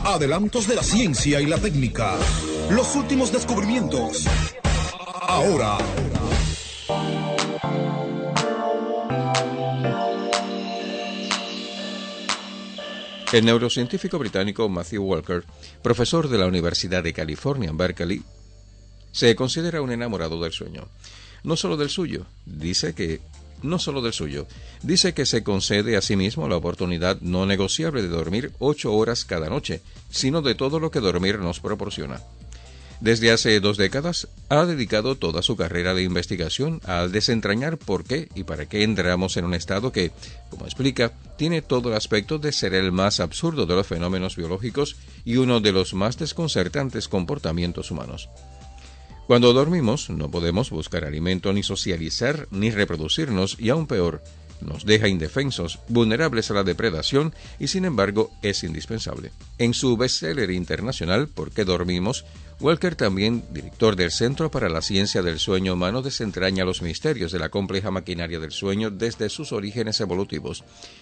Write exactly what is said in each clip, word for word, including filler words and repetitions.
Adelantos de la ciencia y la técnica. Los últimos descubrimientos. Ahora. El neurocientífico británico Matthew Walker, profesor de la Universidad de California en Berkeley, se considera un enamorado del sueño. No solo del suyo, dice que no solo del suyo, dice que se concede a sí mismo la oportunidad no negociable de dormir ocho horas cada noche, sino de todo lo que dormir nos proporciona. Desde hace dos décadas ha dedicado toda su carrera de investigación a desentrañar por qué y para qué entramos en un estado que, como explica, tiene todo el aspecto de ser el más absurdo de los fenómenos biológicos y uno de los más desconcertantes comportamientos humanos. Cuando dormimos no podemos buscar alimento, ni socializar, ni reproducirnos, y aún peor, nos deja indefensos, vulnerables a la depredación, y sin embargo es indispensable. En su bestseller internacional ¿Por qué dormimos?, Walker, también director del Centro para la Ciencia del Sueño Humano, desentraña los misterios de la compleja maquinaria del sueño desde sus orígenes evolutivos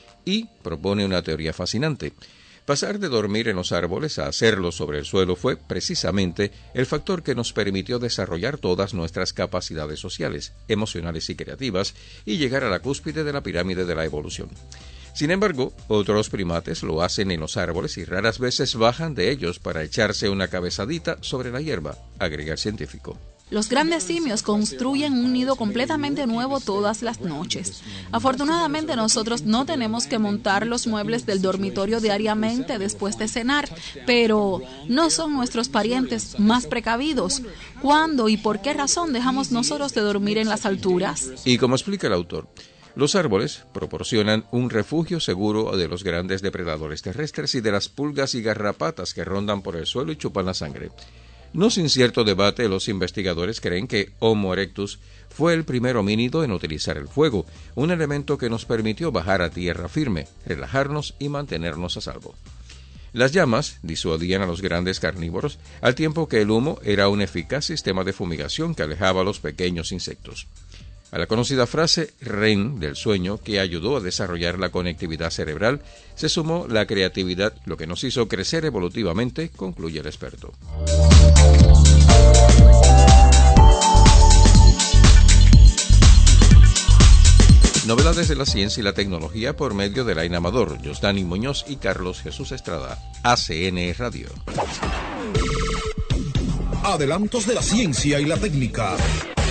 y propone una teoría fascinante. Pasar de dormir en los árboles a hacerlo sobre el suelo fue precisamente el factor que nos permitió desarrollar todas nuestras capacidades sociales, emocionales y creativas y llegar a la cúspide de la pirámide de la evolución. Sin embargo, otros primates lo hacen en los árboles y raras veces bajan de ellos para echarse una cabezadita sobre la hierba, agrega el científico. Los grandes simios construyen un nido completamente nuevo todas las noches. Afortunadamente, nosotros no tenemos que montar los muebles del dormitorio diariamente después de cenar, pero no son nuestros parientes más precavidos. ¿Cuándo y por qué razón dejamos nosotros de dormir en las alturas? Y como explica el autor, los árboles proporcionan un refugio seguro de los grandes depredadores terrestres y de las pulgas y garrapatas que rondan por el suelo y chupan la sangre. No sin cierto debate, los investigadores creen que Homo erectus fue el primer homínido en utilizar el fuego, un elemento que nos permitió bajar a tierra firme, relajarnos y mantenernos a salvo. Las llamas disuadían a los grandes carnívoros, al tiempo que el humo era un eficaz sistema de fumigación que alejaba a los pequeños insectos. A la conocida frase R E M del sueño, que ayudó a desarrollar la conectividad cerebral, se sumó la creatividad, lo que nos hizo crecer evolutivamente, concluye el experto. Novedades de la ciencia y la tecnología por medio de Lain Amador, Yosdani Muñoz y Carlos Jesús Estrada. A C N Radio. Adelantos de la ciencia y la técnica.